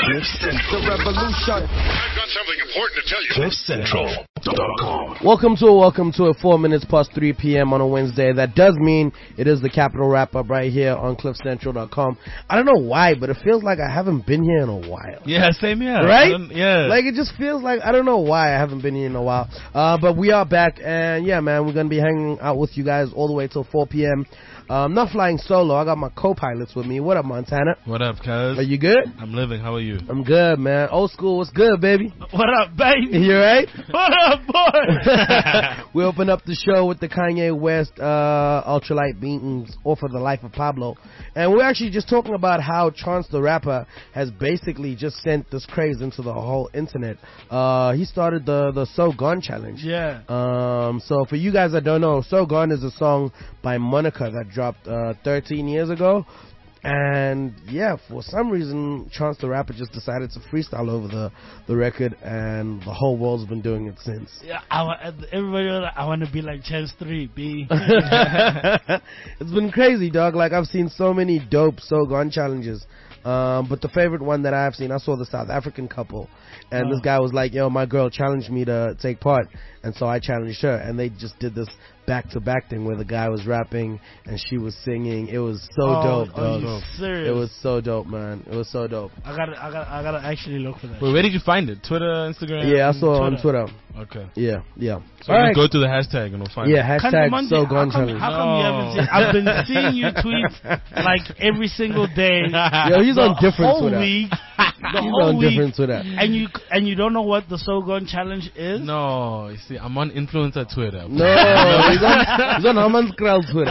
The revolution. I've got something important to tell you. CliffCentral.com. Welcome to 4 minutes past 3 p.m. on a Wednesday. That does mean it is the Capital Wrap-Up right here on CliffCentral.com. I don't know why, but it feels like I haven't been here in a while. Yeah, same here. Right? Yeah. Like, it just feels like, I don't know why I haven't been here in a while. But we are back, and yeah, man, we're going to be hanging out with you guys all the way till 4 p.m. I'm not flying solo. I got my co-pilots with me. What up, Montana? What up, cuz? Are you good? I'm living. How are you? I'm good, man. Old school, what's good, baby? What up, baby? You right? What up, boy? We open up the show with the Kanye West Ultralight Beatings off of The Life of Pablo. And we're actually just talking about how Chance the Rapper has basically just sent this craze into the whole internet. He started the So Gone challenge. Yeah. So for you guys that don't know, So Gone is a song by Monica that dropped 13 years ago. And yeah, for some reason, Chance the Rapper just decided to freestyle over the record, and the whole world's been doing it since. Yeah, everybody was like, I want to be like Chance 3, B. It's been crazy, dog. Like, I've seen so many dope So Gone challenges. But the favorite one that I've seen, I saw the South African couple, and this guy was like, yo, my girl challenged me to take part, and so I challenged her, and they just did this back-to-back thing where the guy was rapping and she was singing. It was so dope, dog. Are you serious? It was so dope, man. It was so dope. I gotta actually look for that. Wait, where did you find it? Twitter, Instagram? Yeah, I saw it on Twitter. Okay. Yeah. So you go to the hashtag and we'll find it. Yeah, hashtag So Gone challenge. How come you haven't seen? I've been seeing you tweet like every single day. Yo, he's on different Twitter. Week, the He's whole on week, different Twitter. and you don't know what the So Gone challenge is? No, you see, I'm on influencer Twitter. No, he's on Haman's Krell Twitter.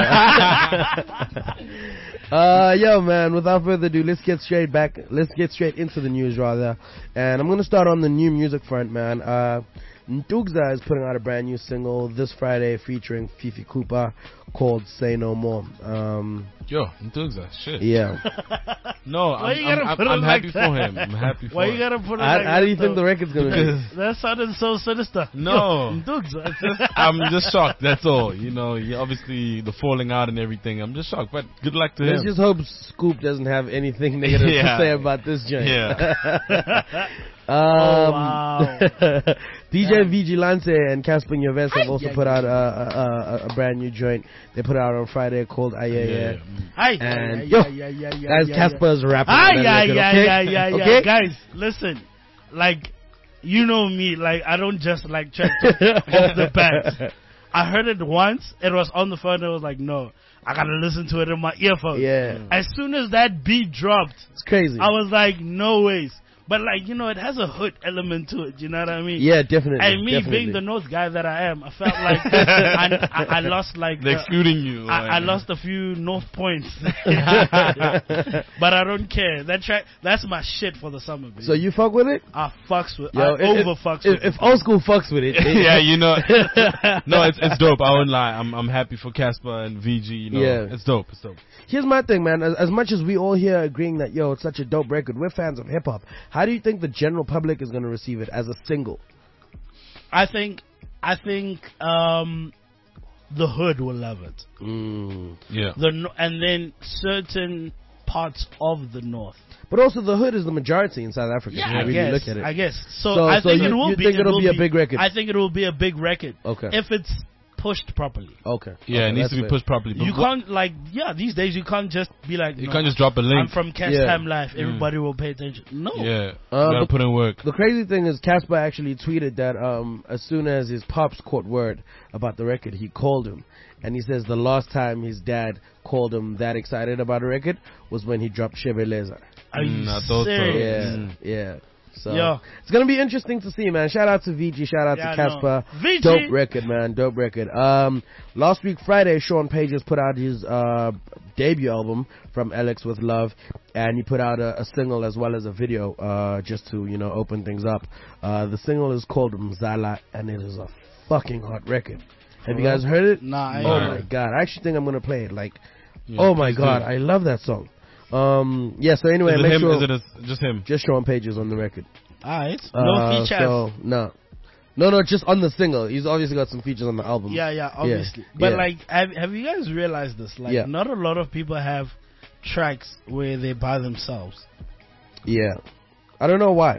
Yo, man, without further ado, let's get straight into the news, rather. And I'm going to start on the new music front, man. Ntugza is putting out a brand new single this Friday featuring Fifi Cooper called Say No More. Yo, Ntugza, shit. Yeah. No, I'm happy for him. I'm happy for him. Why you gotta put it like How do you think the record's going to be? That sounded so sinister. No. Yo, Ntugza. I'm just shocked, that's all. You know, obviously the falling out and everything. I'm just shocked, but good luck to him. Let's just hope Scoop doesn't have anything negative to say about this joint. Yeah. Wow. DJ Vigilante and Casper Nyoves have also put out a brand new joint. They put it out on Friday called Ayaya. And guys, Casper's rapping. Okay? Guys, listen. Like, you know me. Like, I don't just like check off the bat. I heard it once. It was on the phone. I was like, no, I gotta listen to it in my earphones. Yeah. As soon as that beat dropped, it's crazy. I was like, no ways. But, like, you know, it has a hood element to it, you know what I mean? Yeah, definitely. And me being the North guy that I am, I felt like I lost, like... They're excluding you. I lost a few North points. But I don't care. That track, that's my shit for the summer, baby. So you fuck with it? I fucks with it. I over-fucks with it. If old school fucks with it. Yeah, you know. No, it's dope. I won't lie. I'm happy for Casper and VG, you know. Yeah. It's dope. It's dope. Here's my thing, man. As much as we all here agreeing that, yo, it's such a dope record, we're fans of hip-hop. How do you think the general public is going to receive it as a single? I think the hood will love it. Yeah. And then certain parts of the North. But also the hood is the majority in South Africa. Yeah, I guess. So I think it will be a big record. I think it will be a big record. Okay. If it's pushed properly. Okay. Yeah, it needs to be pushed properly. You can't, these days you can't just be like, you can't just drop a link. I'm from Cash Time Life. Everybody will pay attention. No. Yeah. You gotta put in work. The crazy thing is Casper actually tweeted that as soon as his pops caught word about the record, he called him. And he says the last time his dad called him that excited about a record was when he dropped Shebeleza. Are you serious? Yeah. So it's gonna be interesting to see, man. Shout out to VG, shout out to Casper. VG. Dope record, man. Dope record. Last week Friday, Sean Pages put out his debut album From Alex with Love, and he put out a single as well as a video just to, you know, open things up. The single is called Mzala, and it is a fucking hot record. Have you guys heard it? Nah. Oh my god, I actually think I'm gonna play it. Like, oh my god, I love that song. So anyway, make sure. Is it just him? Just Sean Pages on the record. Alright. No features. So, no, just on the single. He's obviously got some features on the album. Yeah, obviously. But like, have you guys realized this? Like, not a lot of people have tracks where they're by themselves. Yeah. I don't know why.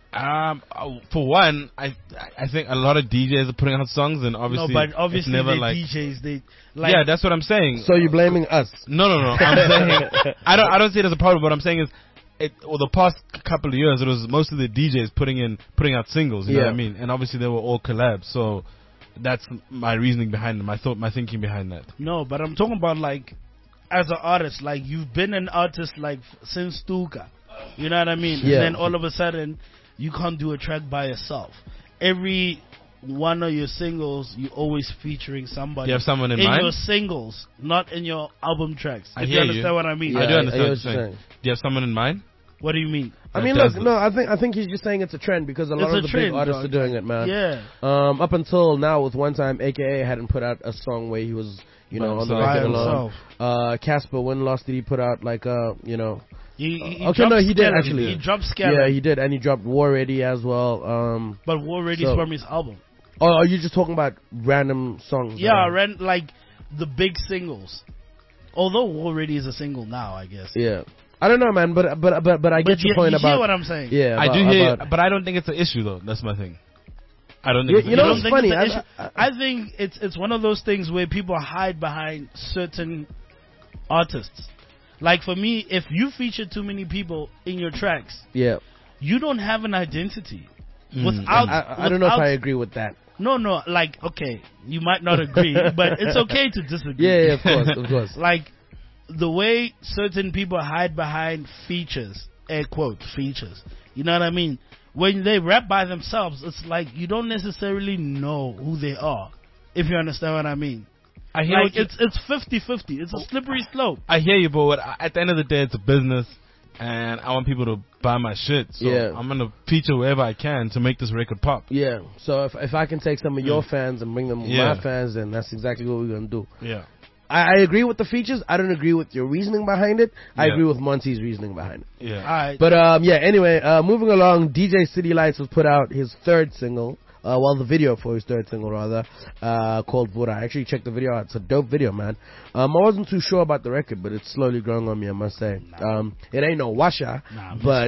For one, I think a lot of DJs are putting out songs, and obviously, No, but obviously it's never they like DJs. They like. yeah, that's what I'm saying. So you're blaming us? No. I'm saying I don't see it as a problem. What I'm saying is, the past couple of years, it was mostly the DJs putting out singles. You know what I mean? And obviously they were all collabs. So that's my reasoning behind them. My thinking behind that. No, but I'm talking about like as an artist, like you've been an artist like since Stuka. You know what I mean? Yeah. And then all of a sudden, you can't do a track by yourself. Every one of your singles, you always featuring somebody. You have someone in mind? In your singles, not in your album tracks. I if hear you understand what I mean. Yeah, I do I understand hear what you're saying. Do you have someone in mind? What do you mean? I mean, look, no, I think he's just saying it's a trend because a lot It's of a the trend, big artists dog. are doing it, man. Yeah. Up until now, with One Time, AKA hadn't put out a song where he was, you know, on the By record himself. alone. Casper, when last did he put out like you know? He Okay, dropped no, he did Skeleton. actually. He dropped Skeleton. Yeah, he did, and he dropped War Ready as well. But War Ready is So- from his album. Oh, are you just talking about random songs? Yeah, I ran like the big singles. Although War Ready is a single now, I guess. Yeah. I don't know, man, but I get But your point you about. hear what I'm saying? Yeah, I about- do hear, about- but I don't think it's an issue though. That's my thing. I don't think. You- it's you an know I what's issue. don't think funny? it's an issue. I think it's one of those things where people hide behind certain artists. Like for me, if you feature too many people in your tracks, Yeah. you don't have an identity. Mm. Without, I don't know if without- I agree with that. No, like okay, you might not agree, but it's okay to disagree. Yeah, of course, of course. Like the way certain people hide behind features, air quote features. You know what I mean? When they rap by themselves, it's like you don't necessarily know who they are. If you understand what I mean. I hear Like it's 50-50. It's a slippery slope. I hear you, but at the end of the day, it's a business, and I want people to buy my shit. So Yeah. I'm gonna feature wherever I can to make this record pop. Yeah. So if I can take some of your fans and bring them Yeah. my fans, then that's exactly what we're gonna do. Yeah. I agree with the features. I don't agree with your reasoning behind it. I Yeah. agree with Monty's reasoning behind it. Yeah. Alright. But yeah. Anyway, moving along. DJ City Lights has put out his third single. The video for his third single rather, called Vura. I actually checked the video out. It's a dope video, man. I wasn't too sure about the record, but it's slowly growing on me, I must say. It ain't no washer, Nah, but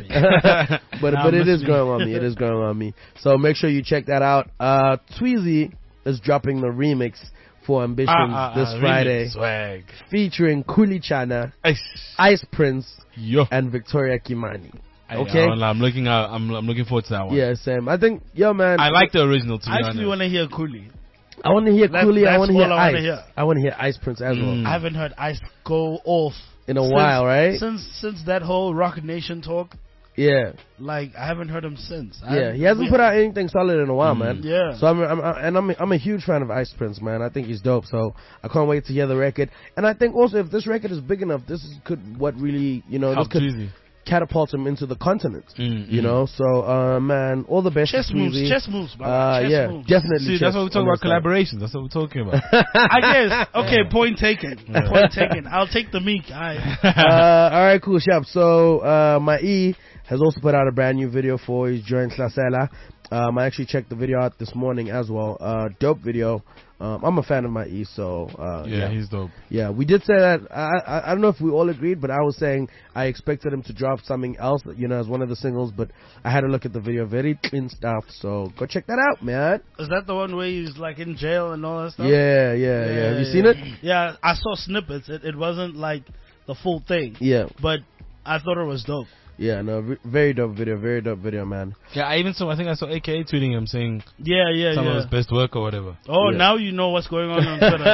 but it is growing on me. It is growing on me. So make sure you check that out. Tweezy is dropping the remix for Ambitions this Friday, Swag. featuring Kuli Chana, Ice. Ice Prince, Yo. and Victoria Kimani. Okay. Okay. I'm looking forward to that one. Yeah, Sam. I think, yo, man. I like the original, to be I actually honest. want to hear Cooley. I want to hear Cooley. I that's want to hear all I wanna Ice. hear. I want to hear Ice Prince as well. I haven't heard Ice go off In a while, right? Since that whole Rock Nation talk, Yeah, like I haven't heard him since. yeah. He hasn't put out anything solid in a while, man. Yeah. So I'm a huge fan of Ice Prince, man. I think he's dope. So I can't wait to hear the record. And I think also if this record is big enough, could what really this Help could Tweezy. catapult him into the continent. Mm, You know. So man, all the best. Chess to moves, Tweezy. chess moves, brother. Chess Yeah, moves. definitely. See, chess that's what we talk on about, this side. collaborations. That's what we're talking about. I guess. Okay, point taken. Point taken. I'll take the meek. Alright. All right, cool, Shab. So, my E has also put out a brand new video for his joint Slasela. I actually checked the video out this morning as well. Dope video. I'm a fan of my E, so Yeah, he's dope. yeah. We did say that. I don't know if we all agreed, but I was saying I expected him to drop something else, as one of the singles. But I had a look at the video, very clean stuff. So go check that out, man. Is that the one where he's like in jail and all that stuff? Yeah. Have you seen it? Yeah, I saw snippets. It wasn't like the full thing. Yeah. But I thought it was dope. Yeah. No, very dope video, man. Yeah, I think I saw AKA tweeting him saying Yeah. some of his best work or whatever. Oh, Yeah. now you know what's going on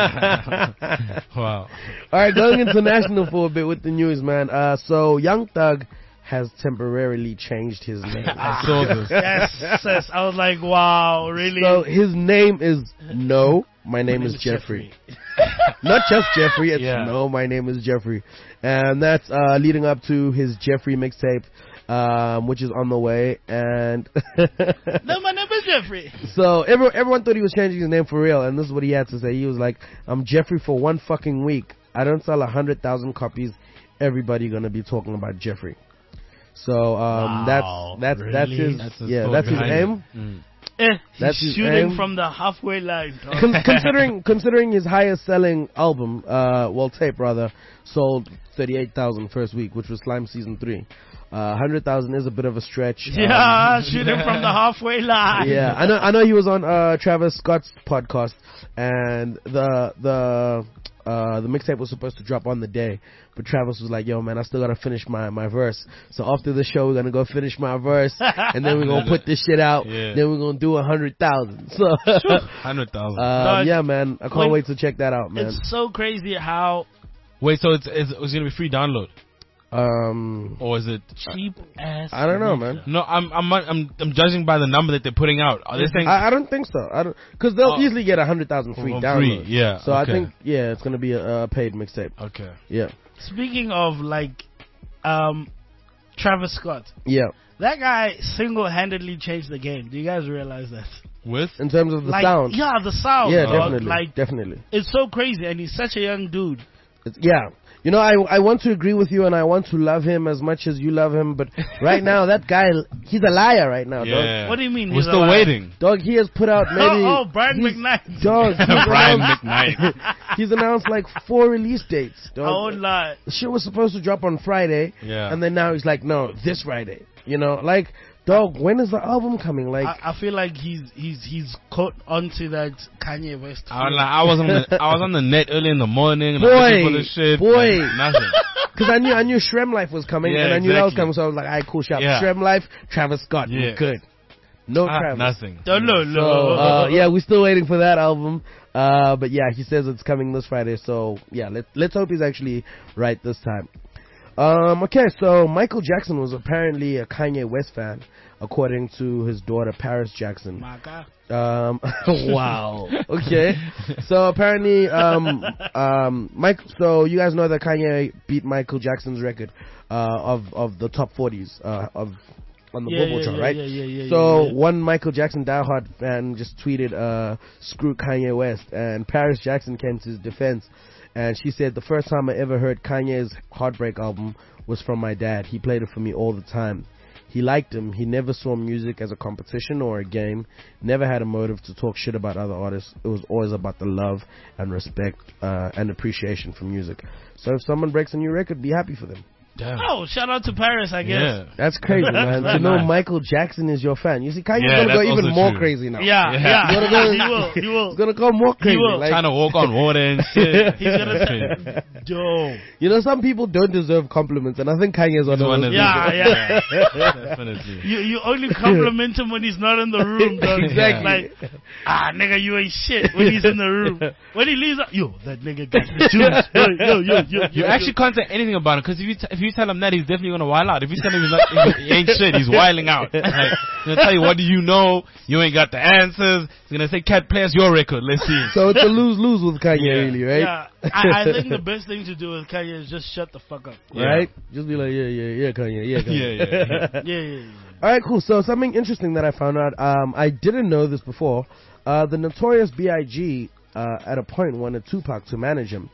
Twitter. Wow. All right, going international for a bit with the news, man. So Young Thug has temporarily changed his name. I saw this. yes. I was like, wow, really? So his name is my name is Jeffrey. Not just Jeffrey, it's Yeah. my name is Jeffrey. And that's leading up to his Jeffrey mixtape, which is on the way. And No, my name is Jeffrey. so everyone thought he was changing his name for real, and this is what he had to say. He was like, I'm Jeffrey for one fucking week. I don't sell 100,000 copies. Everybody gonna be talking about Jeffrey. So Wow, that's really? his That's his yeah thought that's his behind aim. it. That's He's his shooting aim. from the halfway line. Dog. Considering his highest selling album, tape rather, sold 38,000 first week, which was Slime Season 3. 100,000 is a bit of a stretch. Yeah, shooting from the halfway line. Yeah, I know he was on Travis Scott's podcast, and the mixtape was supposed to drop on the day, but Travis was like, yo man, I still gotta finish my verse, so after the show we're gonna go finish my verse and then we're gonna put this shit out. Then we're gonna do 100,000. So 100,000. yeah man, I can't wait to check that out, man. It's so crazy how Wait, so it's gonna be free download? Or is it cheap ass? I don't know, man. No, I'm judging by the number that they're putting out. Are they saying? I don't think so. Because they'll easily get 100,000 free downloads. Yeah. So I think it's gonna be a paid mixtape. Okay. Yeah. Speaking of like, Travis Scott. Yeah. That guy single-handedly changed the game. Do you guys realize that? In terms of the like, sound. Yeah, the sound. Yeah, dog. definitely. Definitely. It's so crazy, and he's such a young dude. Yeah. You know, I want to agree with you, and I want to love him as much as you love him, but right now, that guy, he's a liar right now, dog. What do you mean? We're still waiting. Dog, he has put out maybe... Brian McKnight. Dog, Brian McKnight. He's announced like 4 release dates, dog. I won't lie. The shit was supposed to drop on Friday, and then now he's like, no, this Friday. You know, like... Dog, when is the album coming? Like, I feel like he's caught onto that Kanye West. I was on the net early in the morning. Boy, looking for this shit, nothing. Because I knew Shrem Life was coming, and I knew that was coming, so I was like, alright, cool, shot. Shrem Life, Travis Scott, we're good. No Travis. Nothing. No. So, we're still waiting for that album. But yeah, he says it's coming this Friday. So yeah, let's hope he's actually right this time. Okay, so Michael Jackson was apparently a Kanye West fan, according to his daughter Paris Jackson. Wow. Okay. So apparently, so you guys know that Kanye beat Michael Jackson's record of the top 40s on the Billboard chart, right? So one Michael Jackson diehard fan just tweeted, "Screw Kanye West," and Paris Jackson came to his defense. And she said, the first time I ever heard Kanye's Heartbreak album was from my dad. He played it for me all the time. He liked him. He never saw music as a competition or a game. Never had a motive to talk shit about other artists. It was always about the love and respect and appreciation for music. So if someone breaks a new record, be happy for them. Damn. Oh, shout out to Paris, I guess. Yeah. That's crazy, man. To know Michael Jackson is your fan. You see, Kanye's gonna go even more crazy now. Yeah. He will. He's gonna go more crazy. Like, trying to walk on water and shit. He's gonna say, yo. You know, some people don't deserve compliments, and I think Kanye's one of those. Yeah. Definitely. You only compliment him when he's not in the room, dog. Exactly. Like, nigga, you ain't shit when he's in the room. When he leaves, yo, that nigga got the juice. Yo. You actually can't say anything about him, because if you tell him that, he's definitely gonna wild out. If you tell him he ain't shit, he's wilding out. Like, he's gonna tell you, what do you know? You ain't got the answers. He's gonna say, "Cat, play us your record. Let's see." So it's a lose-lose with Kanye, really, right? Yeah. I think the best thing to do with Kanye is just shut the fuck up. Right? Just be like, yeah, Kanye, yeah, Kanye. Yeah. All right, cool. So something interesting that I found out, I didn't know this before. The Notorious B.I.G. At a point wanted Tupac to manage him.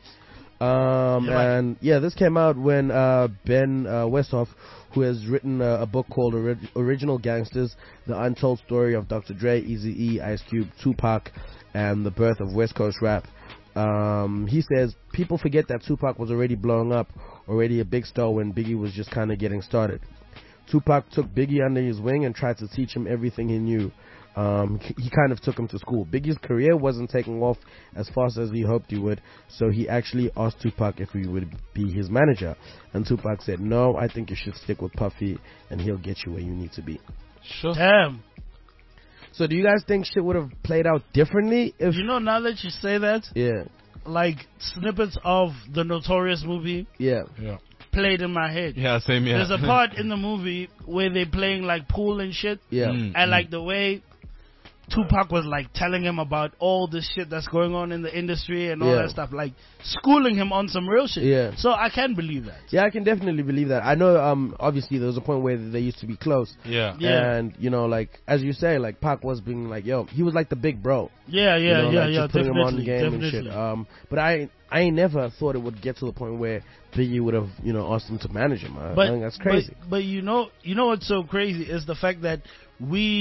And this came out when Ben Westhoff, who has written a book called Original Gangsters, The Untold Story of Dr. Dre, Eazy-E, Ice Cube, Tupac, and the Birth of West Coast Rap. He says people forget that Tupac was already blowing up, already a big star when Biggie was just kind of getting started. Tupac took Biggie under his wing and tried to teach him everything he knew. He kind of took him to school. Biggie's career wasn't taking off as fast as he hoped he would, so he actually asked Tupac if he would be his manager. And Tupac said, "No, I think you should stick with Puffy, and he'll get you where you need to be." Sure. Damn. So do you guys think shit would have played out differently if... You know, now that you say that, like, snippets of the Notorious movie played in my head. Yeah, same, yeah. There's a part in the movie where they're playing, like, pool and shit. Yeah. And, like, the way Tupac was, like, telling him about all this shit that's going on in the industry and all that stuff, like, schooling him on some real shit. Yeah. So I can believe that. Yeah, I can definitely believe that. I know, obviously, there was a point where they used to be close. Yeah. And, you know, like, as you say, like, Pac was being like, yo, he was like the big bro. Yeah, just putting him on the game definitely. and shit. But I ain't never thought it would get to the point where Biggie would have, you know, asked him to manage him. I think that's crazy. But you know what's so crazy is the fact that we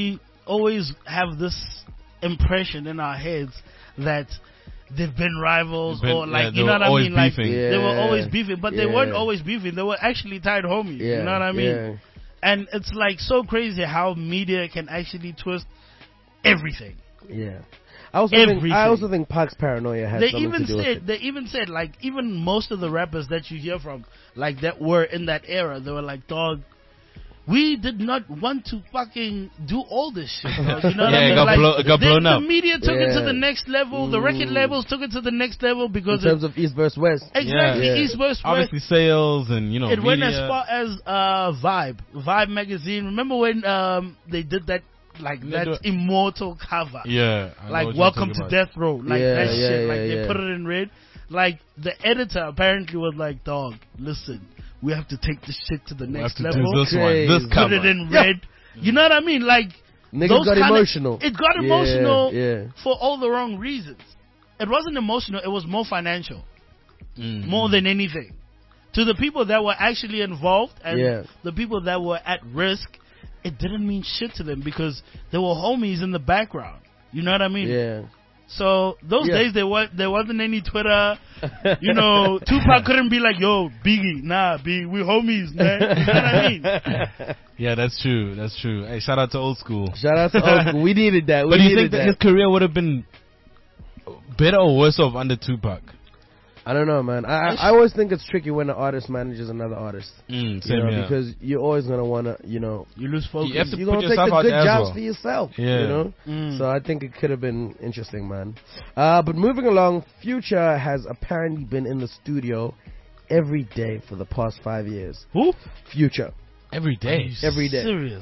always have this impression in our heads that they've been rivals or like, you know what I mean? Like, they were always beefing, but they weren't always beefing. They were actually tied homies. You know what I mean? And it's like so crazy how media can actually twist everything. Yeah. I also think Pac's paranoia has something to do with it. They even said, like, even most of the rappers that you hear from, like, that were in that era, they were like, dog, we did not want to fucking do all this shit, dog. You know what I mean? It got blown up. The media took it to the next level. The record labels took it to the next level because in terms of East versus West. Exactly, East versus West. Obviously sales and, you know, it went as far as Vibe magazine. Remember when they did that? Like that immortal cover. Yeah. Like Welcome to Death Row. Like that shit. Like they put it in red. Like the editor apparently was like, dog, listen, we have to take this shit to the next level. This cover. Put it in red. You know what I mean? Like niggas got emotional. It got emotional for all the wrong reasons. It wasn't emotional, it was more financial. More than anything. To the people that were actually involved and the people that were at risk, it didn't mean shit to them because there were homies in the background. You know what I mean? Yeah. So those days there wasn't any Twitter. You know, Tupac couldn't be like, yo, Biggie, nah, B, we homies, man. You know what I mean? Yeah, that's true. That's true. Hey, shout out to Old School. Shout out to Old School. We needed that. But do you think that his career would have been better or worse off under Tupac? I don't know, man. I always think it's tricky when an artist manages another artist. Because you're always going to want to, you know. You lose focus. You're going to take the good jobs for yourself, you know. So I think it could have been interesting, man. But moving along, Future has apparently been in the studio every day for the past 5 years. Who? Future. Every day? Every day. Serious?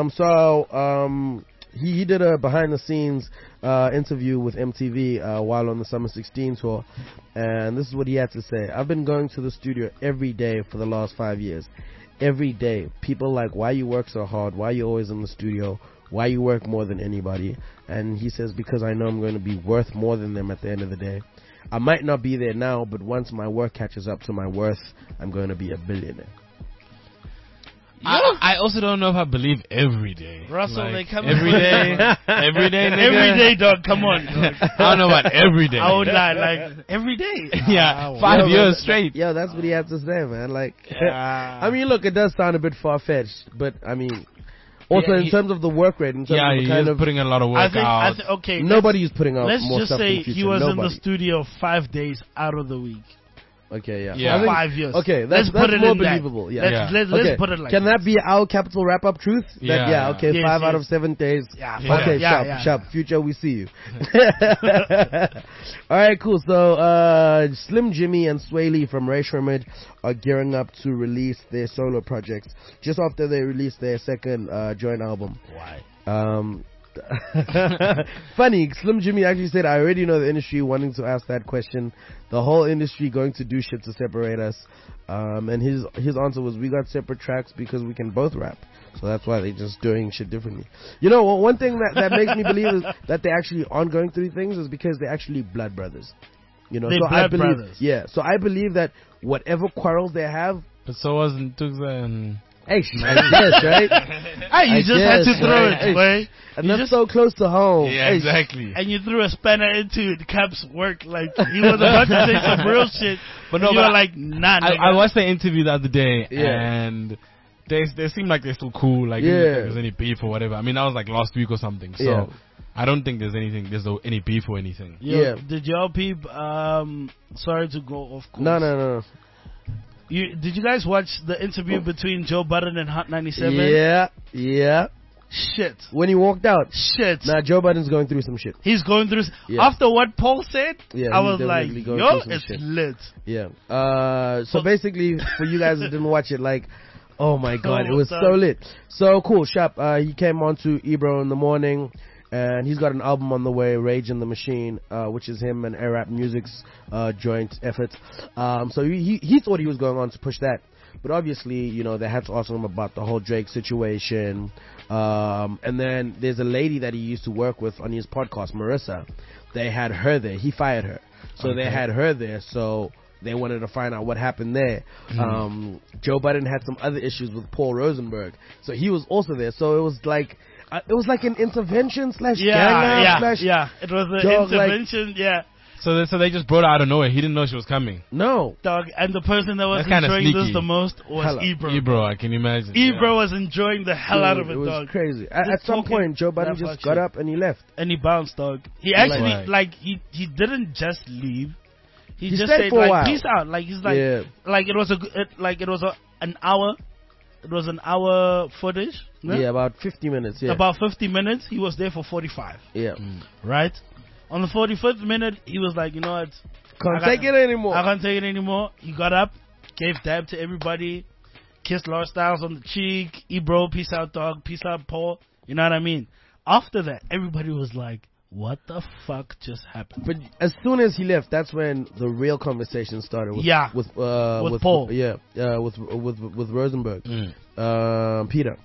He did a behind-the-scenes interview with MTV while on the Summer 16 tour, and this is what he had to say. I've been going to the studio every day for the last 5 years. Every day. People like, why you work so hard? Why you always in the studio? Why you work more than anybody? And he says, because I know I'm going to be worth more than them at the end of the day. I might not be there now, but once my work catches up to my worth, I'm going to be a billionaire. I also don't know if I believe every day. Russell, like, they come every day, every day, nigga. Every day, dog. Come on. I don't know about every day. I would lie, like every day. Yeah, 5 years straight. Yeah, that's what he had to say, man. Like, I mean, look, it does sound a bit far fetched, but I mean, also in terms of the work rate, in terms of the kind of putting a lot of work out. Okay, nobody's putting out. Let's more just stuff say than Future. he was in the studio 5 days out of the week. Okay, For 5 years. Okay, that's more believable. Let's put it like Can that be our capital wrap-up truth? Yeah. Okay, yes, 5 out of 7 days. Yeah. Okay, sharp. Future, we see you. Alright, cool. So, Slim Jimmy and Sway Lee from Ray Shermid are gearing up to release their solo projects just after they released their second joint album. Why? Funny, Slim Jimmy actually said, I already know the industry wanting to ask that question. The whole industry going to do shit to separate us. And his answer was, we got separate tracks because we can both rap. So that's why they're just doing shit differently. You know, one thing that makes me believe is that they actually aren't going through things is because they're actually blood brothers. You know, so I believe, brothers. Yeah, so I believe that whatever quarrels they have. But so wasn't Tugza and... Hey, I guess, right? You just had to throw it, boy. And that's so close to home. Yeah, exactly. And you threw a spanner into it. Cap's work. Like, he was about to say some real shit. But no, you were like, nah. I watched the interview the other day, and they seem like they're still cool. Like, there's any beef or whatever. I mean, that was like last week or something. So, I don't think there's any beef or anything. Did y'all peep, sorry to go off course. No. Did you guys watch the interview between Joe Budden and Hot 97? Yeah. Shit. When he walked out. Shit. Nah, Joe Budden's going through some shit. He's going through... After what Paul said, I was like, yo, it's shit. lit. Yeah. So basically, for you guys that didn't watch it, like, oh my god, it was so lit. So cool, Sharp. He came on to Ebro in the morning. And he's got an album on the way, Rage in the Machine, which is him and Airrap Music's joint effort. So he thought he was going on to push that. But obviously, you know, they had to ask him about the whole Drake situation. And then there's a lady that he used to work with on his podcast, Marissa. They had her there. He fired her. So they had her there. So they wanted to find out what happened there. Joe Budden had some other issues with Paul Rosenberg. So he was also there. So it was like... it was like an intervention slash Yeah, gang yeah, slash yeah. It was an dog, like- intervention, yeah. So they just brought her out of nowhere. He didn't know she was coming. no. Dog, and the person that was That's kinda enjoying this sneaky. the most was Hella. Ebro. Ebro, I can imagine. Ebro was enjoying the hell out of it, It was dog. crazy. At Just some talking point, Joe Budden that just fuck got shit. up and he left. And he bounced, dog. He actually, Right. like, he didn't just leave. He just stayed said, for a like, while. peace out. Like, he's like, Yeah. like it was an hour. It was an hour footage. no? Yeah, about 50 minutes. Yeah. About 50 minutes. He was there for 45. yeah. Right? On the 45th minute, he was like, you know what? Can't I got- take it anymore. I can't take it anymore. He got up, gave dab to everybody, kissed Laura Styles on the cheek. Ebro, peace out, dog. Peace out, Paul. You know what I mean? After that, everybody was like, what the fuck just happened? But as soon as he left, that's when the real conversation started. With, Yeah. with Paul. Yeah, with Rosenberg, Peter.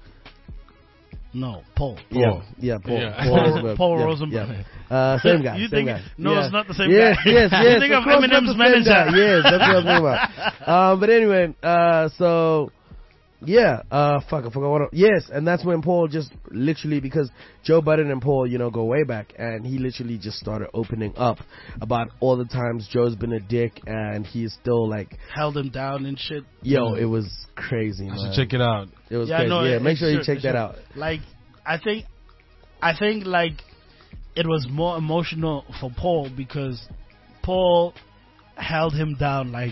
No, Paul. Yeah, yeah, Paul. Yeah. Paul Rosenberg. Paul Yeah, Rosenberg. yeah. Same guy. You same think? guy. No, Yeah. it's not the same Yes, guy. yes, yes. You think of course not Eminem's the same manager. guy. Yes, that's what I'm talking about. But anyway, so yeah, fuck, I forgot what. Yes, and that's when Paul just literally, because Joe Budden and Paul, go way back, and he literally just started opening up about all the times Joe's been a dick, and he's still like, Held him down and shit. yo, it was crazy, I man. should check it out. It was Yeah, crazy. no, Yeah, it make sure you should, check it that should. out. Like, I think like it was more emotional for Paul because Paul held him down like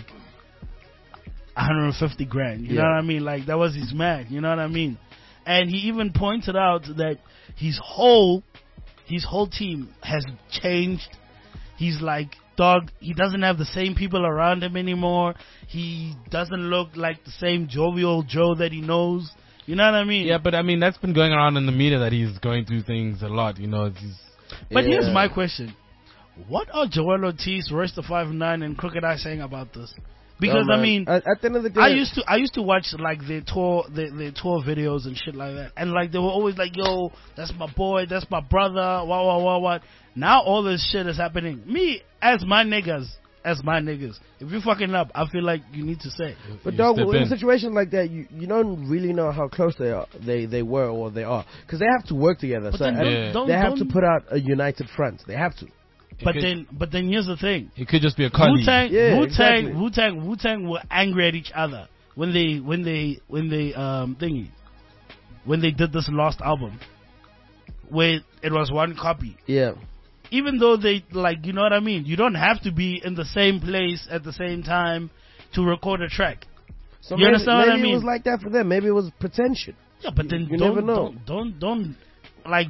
150 grand. You know Yeah. what I mean? Like that was his man. You know what I mean? And he even pointed out that his whole team has changed. He's like, dog, he doesn't have the same people around him anymore. He doesn't look like the same jovial Joe that he knows. You know what I mean? Yeah, but I mean that's been going around in the media that he's going through things a lot. But Yeah. here's my question: what are Joel Ortiz, Royce the 5'9", and Crooked I saying about this? Because Oh, I man. mean, at the end of the day, I used to watch like their tour videos and shit like that, and like they were always like, "Yo, that's my boy, that's my brother." What? Now all this shit is happening. Me as my niggas. If you fucking up, I feel like you need to say. But You dog, step in a in. situation like that, you don't really know how close they were or they are, because they have to work together. But So then and don't- they have to don't- put out a united front. They have to. But then here's the thing: It could just be a colleague. Wu-Tang, Yeah, Wu-Tang, exactly. Wu-Tang were angry at each other when they did this last album, where it was one copy. Yeah. Even though they you know what I mean. You don't have to be in the same place at the same time to record a track. So You maybe, understand what I maybe it mean? was like that for them. Maybe it was pretension. Yeah, but then You don't, never know. Don't like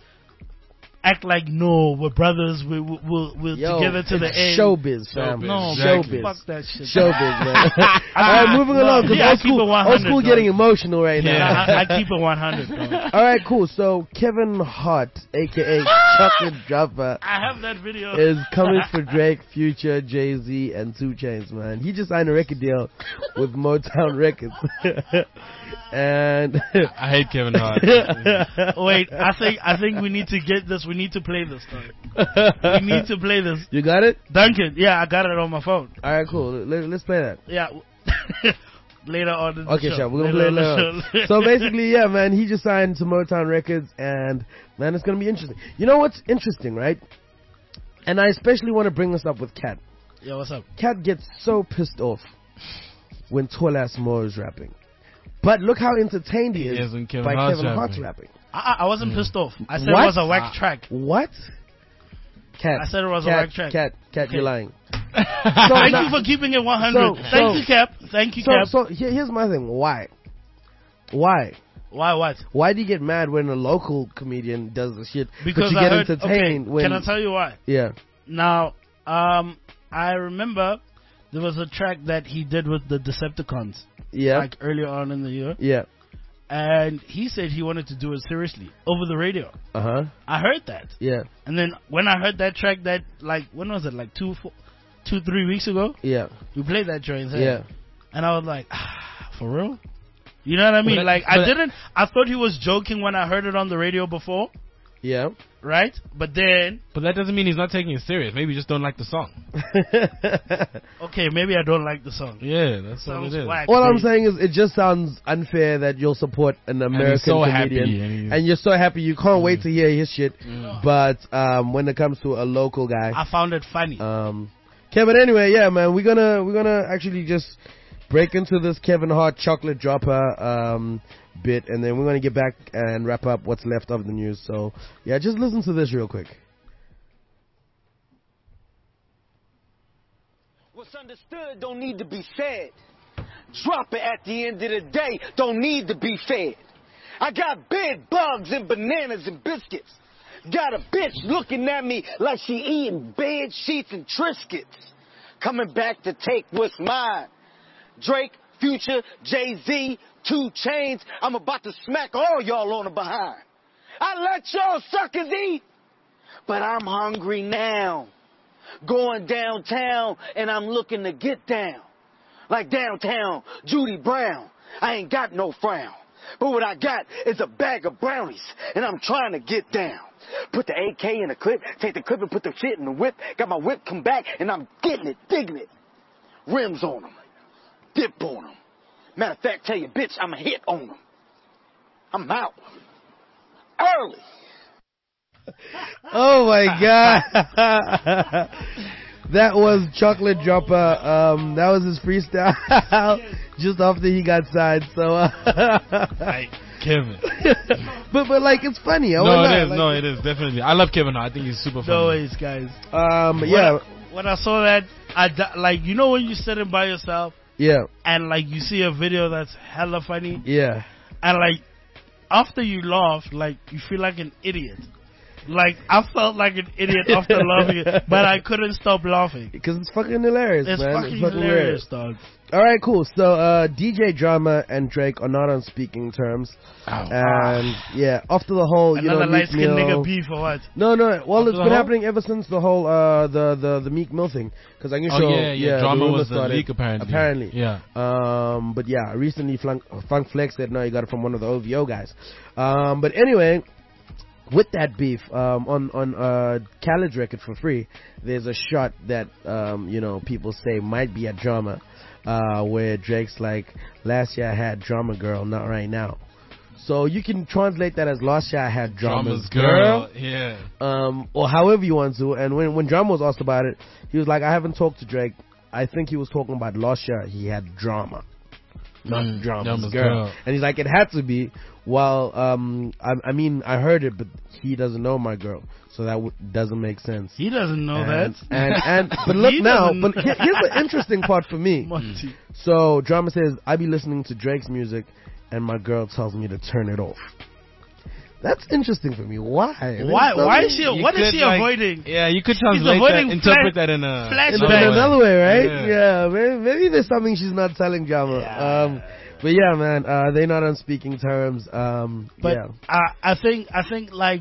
act like no, we're brothers. We're Yo, together to the it's end. Showbiz, fam. No, Exactly. fuck that shit. Showbiz, man. Alright, moving along, because Yeah, I old keep it school, 100, old school dog. getting emotional right Yeah, now. I keep it 100. Bro. Alright, cool. So Kevin Hart, aka Chocolate Dropper, I have that video. is coming for Drake, Future, Jay-Z, and 2 Chainz, man. He just signed a record deal with Motown Records. And I hate Kevin Hart. Wait, I think we need to get this. We need to play this. Dog. We need to play this. you got it? Duncan, yeah, I got it on my phone. Alright, cool. Let's play that. Yeah. Later on in the Okay, show. sure. We're gonna play it on the later. show. So basically, yeah, man, he just signed to Motown Records, and man, it's gonna be interesting. You know what's interesting, right? And I especially want to bring this up with Kat. Yeah, what's up? Kat gets so pissed off when Tolas Moore is rapping, but look how entertained he He is is when Kevin by Hart's Kevin Hart's rapping. rapping. I wasn't pissed off. I said What? it was a whack track. What? Kat, I said it was a Kat, whack track. Kat, Okay. you're lying. Thank now- you for keeping it 100. So- Thank you, Cap. Thank you, Cap. So here's my thing. Why? Why what? Why do you get mad when a local comedian does the shit? Because but you I get heard. entertained Okay, when. can I tell you why? Yeah. Now, I remember there was a track that he did with the Decepticons, Yeah. like earlier on in the year, Yeah. and he said he wanted to do it seriously over the radio. Uh huh. I heard that, Yeah. and then when I heard that track, that like when was it? Like 3 weeks ago, Yeah. we played that joint. Yeah. And I was like, for real? You know what I mean? But- like, but- I thought he was joking when I heard it on the radio before. Yeah. right? But then, But that doesn't mean he's not taking it serious. Maybe you just don't like the song. okay, maybe I don't like the song. Yeah, that's all it Sounds is. whack. All I'm saying is, it just sounds unfair that you'll support an American so comedian, happy, and you're so happy you can't wait to hear his shit. But when it comes to a local guy, I found it funny. Kevin. Anyway, yeah, man, we're gonna actually just break into this Kevin Hart chocolate dropper bit, and then we're gonna get back and wrap up what's left of the news. So yeah, just listen to this real quick. What's understood don't need to be said. Drop it at the end of the day, don't need to be fed. I got bed bugs and bananas and biscuits. Got a bitch looking at me like she eating bed sheets and Triscuits. Coming back to take what's mine. Drake, Future, Jay-Z, 2 Chainz. I'm about to smack all y'all on the behind. I let y'all suckers eat, but I'm hungry now. Going downtown and I'm looking to get down. Like downtown Judy Brown. I ain't got no frown. But what I got is a bag of brownies, and I'm trying to get down. Put the AK in the clip, take the clip and put the shit in the whip. Got my whip come back, and I'm getting it, digging it. Rims on them, dip on them. Matter of fact, tell your bitch I'm a hit on them. I'm out. Early. Oh my god. That was Chocolate Dropper. That was his freestyle just after he got signed. So, Kevin. but like it's funny. It is definitely. I love Kevin Hart. I think he's super funny. No ways, guys. Yeah. When I saw that, like, you know when you're sitting by yourself, Yeah. and like you see a video that's hella funny, Yeah. and like after you laugh, like you feel like an idiot. Like, I felt like an idiot after laughing it, but I couldn't stop laughing. Because it's fucking hilarious, It's man. fucking hilarious, dog. Alright, cool. So, DJ Drama and Drake are not on speaking terms. And, yeah, after the whole, Another light-skinned Meek Mill nigga beef or what? No. Well, After it's the been whole? happening ever since the whole, the Meek Mill thing. Because I can show, Drama the was the started, leak, apparently. Apparently. Yeah. But yeah, recently Funk Flex said, no, he got it from one of the OVO guys. But anyway, with that beef, on Khaled's record For Free, there's a shot that, people say might be a drama, where Drake's like, last year I had drama girl, not right now. So you can translate that as last year I had drama's girl. Yeah. Or however you want to. And when Drama was asked about it, he was like, I haven't talked to Drake. I think he was talking about last year he had drama. Not drama's girl. And he's like, it had to be. Well, I mean, I heard it, but he doesn't know my girl, so that doesn't make sense. He doesn't know that. But look He now, doesn't but know. here's the interesting part for me. Monty. So Drama says, I be listening to Drake's music, and my girl tells me to turn it off. That's interesting for me. Why? Why is she? What is she like, avoiding? Yeah, you could translate avoiding that, interpret that in a flashback. Another way, right? Yeah. Yeah, maybe there's something she's not telling Drama. But yeah, man, they're not on speaking terms. But yeah. I think like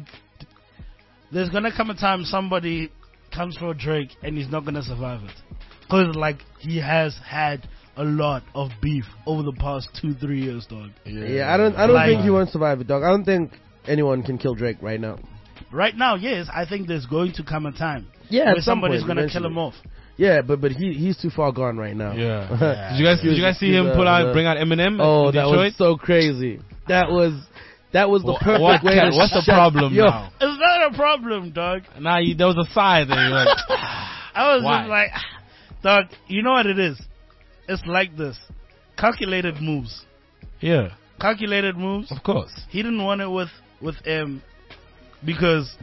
there's gonna come a time somebody comes for Drake and he's not gonna survive it, cause like he has had a lot of beef over the past 2-3 years, dog. Yeah, I don't Like- think he won't survive it, dog. I don't think anyone can kill Drake right now. Right now, yes, I think there's going to come a time Yeah, where at some somebody's point, gonna kill eventually. him off. Yeah, but he's too far gone right now. Yeah. Did you guys see him bring out Eminem? Oh, in that Detroit? was so crazy. That was the perfect way to What's the shut- problem Yo, now? It's not a problem, dog. Nah, there was a side there. You're like, I was Why? just like, dog, you know what it is? It's like this. Calculated moves. yeah, Calculated moves. of course. He didn't want it with M because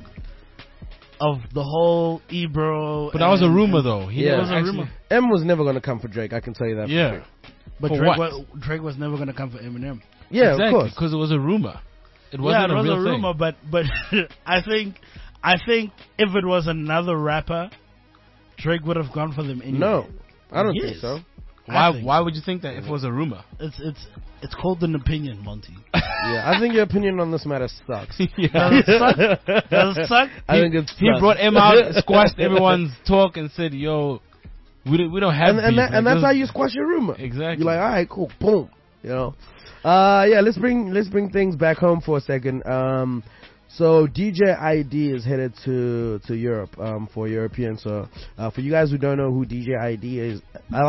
of the whole Ebro. But that was a rumor, though. He Yeah. It was a actually- rumor. M was never gonna come for Drake. I can tell you that. for Yeah. sure. But For Drake what? Drake was never going to come for Eminem. Yeah, exactly, of course. because it was a rumor. It wasn't it was a real a rumor, thing. but I think if it was another rapper, Drake would have gone for them anyway. No, I don't think Yes. so. I think Why would you think that if it was a rumor? It's called an opinion, Monty. Yeah, I think your opinion on this matter sucks. Does it suck? Does it suck? I think it's He brought M out, squashed everyone's talk, and said, "Yo, we don't have beef." and Like, that's those- how you squash your rumor. Exactly. You're like, all right, cool, boom. Yeah, let's bring things back home for a second. So DJ ID is headed to Europe for Europeans. So for you guys who don't know who DJ ID is,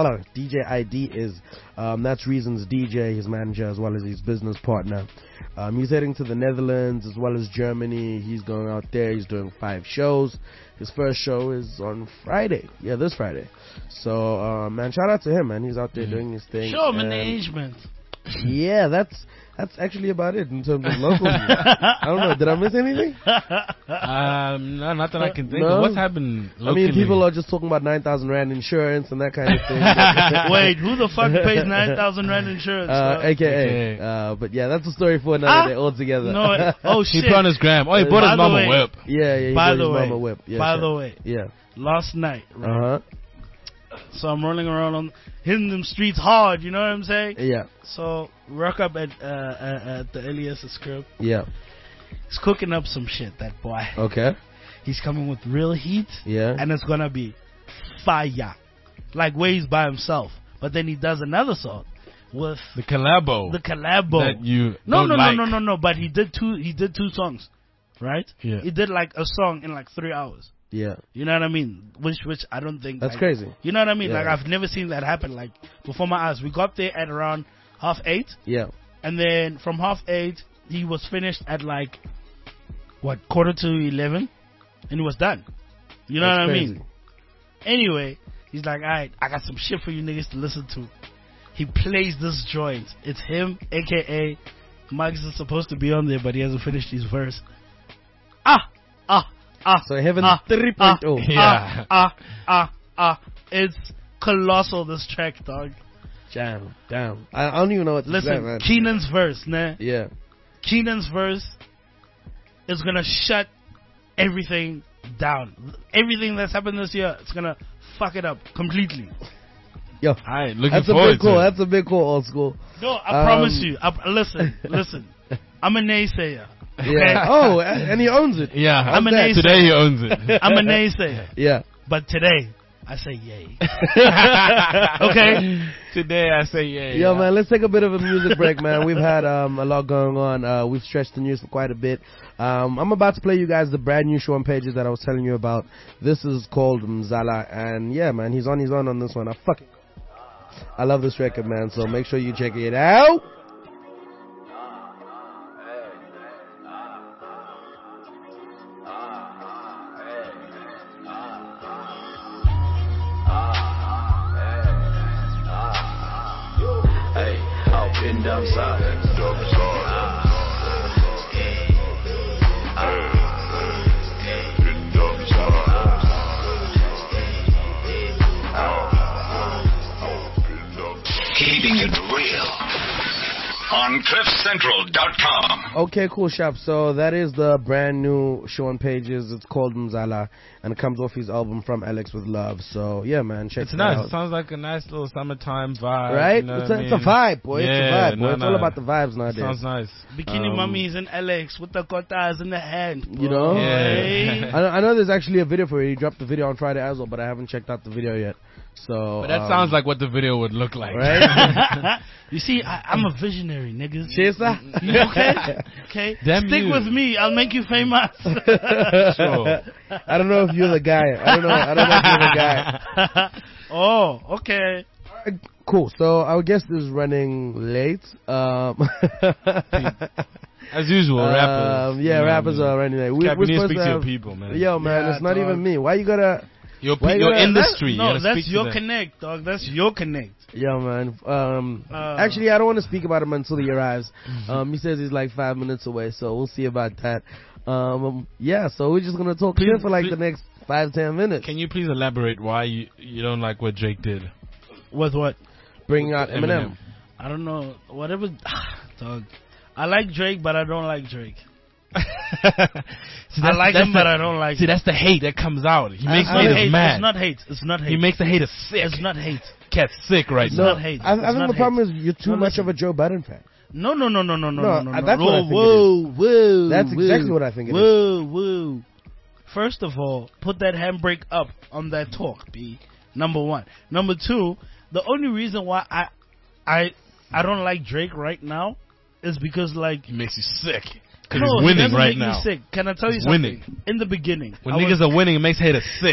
that's Reason's DJ, his manager as well as his business partner. He's heading to the Netherlands as well as Germany. He's going out there. He's doing 5 shows. His first show is on Friday. Yeah, this Friday. So man, shout out to him, man. He's out there doing his thing. Show management. Yeah, that's actually about it in terms of local news. I don't know. Did I miss anything? No, not that I can think No? of. What's happened locally? I mean, people are just talking about 9,000 Rand insurance and that kind of thing. Wait, who the fuck pays 9,000 Rand insurance? AKA. But yeah, that's a story for another day altogether. No, oh He shit. put on his gram. Oh, he bought By his the mama way- whip. Yeah, he By bought the his way, mama whip. Yeah, by sure. the way, Yeah. last night, right? So I'm rolling around on hitting them streets hard. You know what I'm saying? Yeah. So rock up at the Elias' crib. Yeah. He's cooking up some shit. That boy. Okay. He's coming with real heat. Yeah. And it's gonna be fire. Like where he's by himself. But then he does another song with The collabo. the collabo. That you No, don't no, like. no, no, no, no. But he did two songs, right? Yeah. He did like a song in like 3 hours. Yeah. You know what I mean? Which I don't think That's like, crazy. You know what I mean? Yeah. Like I've never seen that happen like before my eyes. We got there at around 8:30, Yeah. and then from 8:30 he was finished at like 11:45, and he was done. You know That's what I crazy. mean? Anyway, he's like, alright, I got some shit for you niggas to listen to. He plays this joint. It's him, aka Mike's is supposed to be on there, but he hasn't finished his verse. So Heaven 3.0. It's colossal, this track, dog. Damn. I don't even know what to say, Listen, man. Keenan's verse, nah. Yeah. Keenan's verse is gonna shut everything down. Everything that's happened this year, it's gonna fuck it up completely. Yo. Alright, looking That's a forward big call. to it. That's a big call, old school. No, I promise you. Listen. I'm a naysayer. Okay? Yeah. Oh, and he owns it. Yeah, I'm a that? naysayer. today he owns it. I'm a naysayer. Yeah. But today, I say yay. Okay? Today I say yeah. Yo, man, let's take a bit of a music break, man. We've had a lot going on. We've stretched the news for quite a bit. I'm about to play you guys the brand new show on Pages that I was telling you about. This is called Mzala, and yeah, man, he's on his own on this one. I love this record, man, so make sure you check it out. Keeping it real on CliffCentral.com. Okay, cool, Shop. So that is the brand new show on Pages. It's called Mzala, and it comes off his album From Alex with Love. So yeah, man, check It's it nice. out. It sounds like a nice little summertime vibe. Right? You know It's what I a mean? vibe, boy. Yeah, It's a vibe, boy. no, It's no. all about the vibes nowadays. Sounds nice. Bikini mummies in Alex with the kotas in the hand. You know? Hey. I know there's actually a video for it. He dropped the video on Friday as well, but I haven't checked out the video yet. So But that sounds like what the video would look like. right. You see, I'm a visionary, niggas. Cheers, sir. You okay? Okay. Damn Stick you. with me. I'll make you famous. Sure. I don't know if you're the guy. I don't know if you're the guy. Oh, okay. Cool. So our guest is running late. As usual, rappers. Yeah, You know rappers what I mean? are running late. Cap, you need to supposed speak to to your have- people, man. Yo, man, Yeah, it's not dog. even me. Why you gotta? Your, Why you your gotta- industry. you No, gotta that's speak to your them. connect, dog. That's your connect. Yo, man. Actually, I don't want to speak about him until he arrives. He says he's like 5 minutes away, so we'll see about that. Yeah, so we're just gonna talk Please- shit for like please- the next 5-10 minutes. Can you please elaborate why you don't like what Drake did? With what? Bring out Eminem. I don't know. Whatever. Dog. I like Drake, but I don't like Drake. See, I like him, but the- I don't like See, him. that's the hate that comes out. He makes I haters hate. mad. It's not hate. It's not hate. He makes the hater sick. It's not hate. Cat's sick right It's now. not hate. I It's think not the problem hate. is you're too No, much listen. of a Joe Budden fan. No. that's what I think it Whoa. That's exactly what I think it is. Whoa. First of all, put that handbrake up on that talk, B. Number one. Number two, the only reason why I don't like Drake right now is because, like, He makes you sick. Because No, he's he winning doesn't right make now. me sick. Can I tell you He's something? winning. In the beginning, When niggas are winning, it makes haters sick.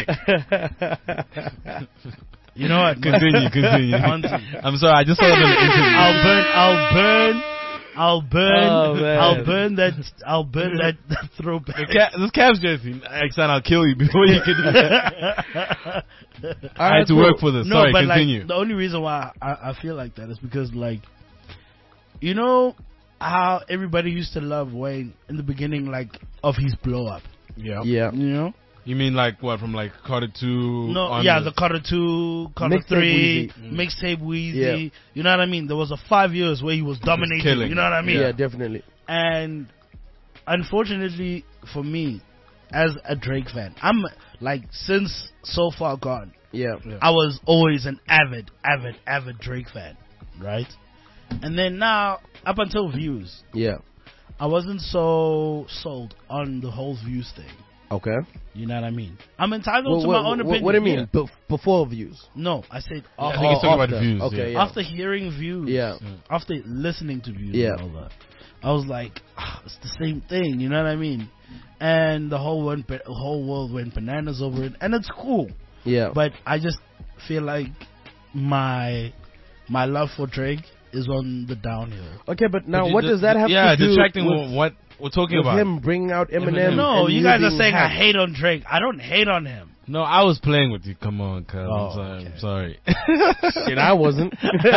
you know what? Continue. One thing. I'm sorry, I just saw it in the interview. I'll man. burn that throwback. This Cavs jersey. Exxon, I'll kill you before you can do that. I had to work for this. No, Sorry, but continue. like the only reason why I feel like that is because like, you know how everybody used to love Wayne in the beginning, like of his blow up. Yeah. Yeah. You know? You mean like what, from like Carter 2? No, yeah, the Carter 2, Carter Mixtape 3, Weezy. Mixtape Weezy. Yeah. You know what I mean? There was a 5 years where he was dominating. killing. You know what I mean? Yeah, definitely. And unfortunately for me, as a Drake fan, I'm like, since So Far Gone, Yeah. I was always an avid Drake fan, right? And then now, up until Views, Yeah. I wasn't so sold on the whole Views thing. Okay. You know what I mean? I'm entitled to my own opinion. What do you mean? Before Views? No, I said I after, think he's talking after. about views. Okay, yeah. yeah. after hearing Views, Yeah. after listening to Views Yeah. and all that, I was like, it's the same thing, you know what I mean? And the whole world went bananas over it, and it's cool. Yeah. But I just feel like my love for Drake is on the downhill. Okay, but now But what does that have to do detracting with, what we're talking with about. him bringing out Eminem? No, and you guys are being saying I hacked? hate on Drake. I don't hate on him. No, I was playing with you. Come on, cuz. Oh, I'm sorry. Shit, I wasn't.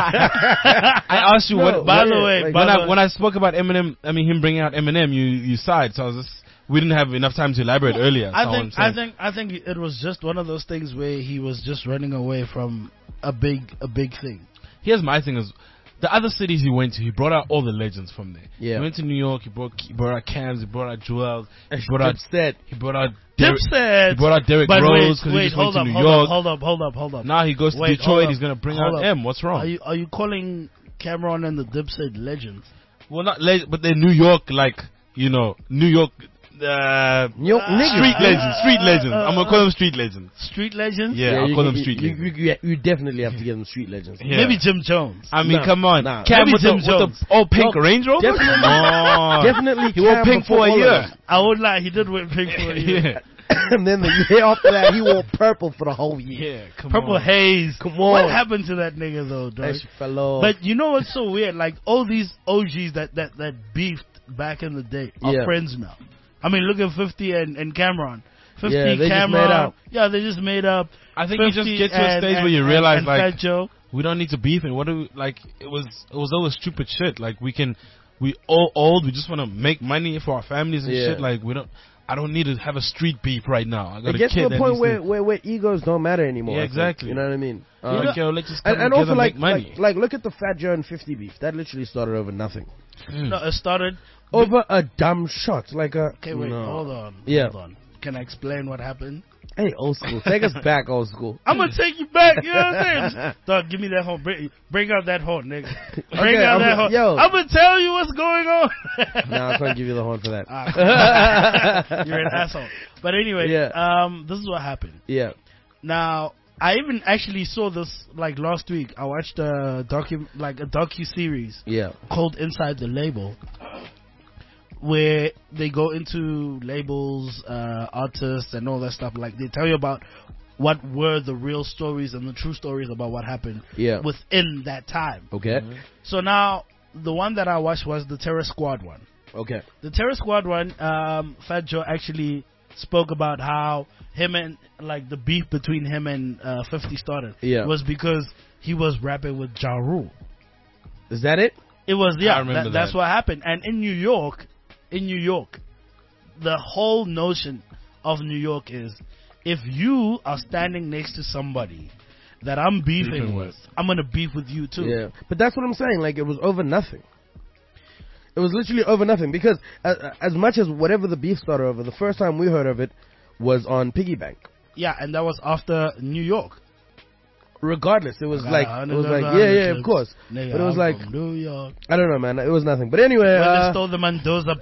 I asked you No, what. By yeah, the way, like- When I spoke about Eminem, I mean him bringing out Eminem, you sighed. So I was just, we didn't have enough time to elaborate earlier. I think it was just one of those things where he was just running away from a big thing. Here's my thing: is the other cities he went to, he brought out all the legends from there. Yeah. He went to New York. He brought out Cams. He brought out Joel. He brought out Dipset. He brought out Dipset. He brought out Derrick But Rose because he wait, just went hold to up, New hold York. up, hold up. Now he goes to Wait, hold Detroit. up, He's gonna bring hold out up. M. What's wrong? Are you calling Cameron and the Dipset legends? Well, not but they're New York, like New York. Niggas. Street legends. I'm gonna call them street legends. Street legends? Yeah, I'll you- call them you- street you, legends. you definitely have to give them street legends. Yeah. Maybe Jim Jones. I mean, Nah, come on, nah. Cam Maybe with Jim the Jones. all pink No, Range Rover. definitely- Come on. Definitely He wore Cam pink before for a all of year. them. I would lie, he did wear pink for a year. Yeah, And then the year after that, he wore purple for the whole year. yeah. Come Purple on. Haze. Come What on. happened to that nigga though, dog? That shit fell off. But you know what's so weird? Like all these OGs that beefed back in the day are Yeah. friends now. I mean, look at 50 and Cameron. 50 Yeah, they just Cameron. made up. Yeah, they just made up. I think you just 50 get to a and- stage where you and- realize and like Fat Joe. we don't need to beef, and what do we, like? It was always stupid shit. Like we all old. We just want to make money for our families and Yeah. shit. Like I don't need to have a street beef right now. I got it a gets kid to a that point needs to- where egos don't matter anymore. Yeah, I think. exactly. You know what I mean? Like, yo, let's just come and together also and like, make money. like look at the Fat Joe and 50 beef. That literally started over nothing. No, it started. Over a dumb shot, like a. Okay, wait, no. hold on. Yeah. Hold on. Can I explain what happened? Hey, old school. Take us back, old school. I'm gonna take you back. You know what I'm saying? Dog, give me that horn. Bring out that horn, nigga. Bring Okay, out that horn. yo. I'm gonna tell you what's going on. Nah, I can't give you the horn for that. You're an asshole. But anyway, Yeah. this is what happened. Yeah. Now, I even actually saw this like last week. I watched a docu series Yeah. called Inside the Label, where they go into labels, artists, and all that stuff. Like they tell you about what were the real stories and the true stories about what happened Yeah. within that time. Okay. So now, the one that I watched was the Terror Squad one. Okay. The Terror Squad one, Fat Joe actually spoke about how him and like the beef between him and 50 started. Yeah. Was because he was rapping with Ja Rule. Is that it? It was I remember that's that. what happened. And in New York, the whole notion of New York is if you are standing next to somebody that I'm beefing with, I'm gonna beef with you too. Yeah. But that's what I'm saying. Like, it was over nothing. It was literally over nothing. Because as much as whatever the beef started over, the first time we heard of it was on Piggy Bank. Yeah, and that was after New York. Regardless, it was like, $100 yeah, of course. Nigga, But it was I'm like, from New York. I don't know, man. It was nothing. But anyway, Well, they stole the Mendoza